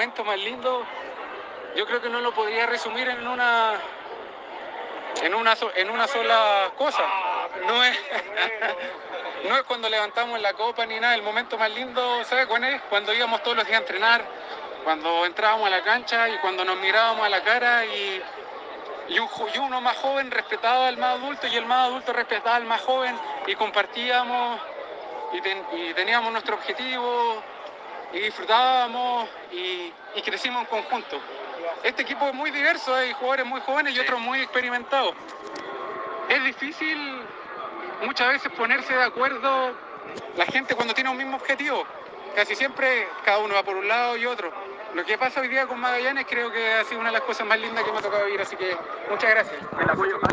momento más lindo, yo creo que no lo podría resumir en una sola cosa. No es, no es cuando levantamos la copa ni nada. El momento más lindo, ¿sabes cuál es? Cuando íbamos todos los días a entrenar, cuando entrábamos a la cancha y cuando nos mirábamos a la cara y uno más joven respetaba al más adulto y el más adulto respetaba al más joven y compartíamos y teníamos nuestro objetivo y disfrutábamos y crecimos en conjunto. Este equipo es muy diverso, hay jugadores muy jóvenes y otros muy experimentados. Es difícil muchas veces ponerse de acuerdo la gente cuando tiene un mismo objetivo. Casi siempre cada uno va por un lado y otro. Lo que pasa hoy día con Magallanes creo que ha sido una de las cosas más lindas que me ha tocado vivir, así que muchas gracias. El apoyo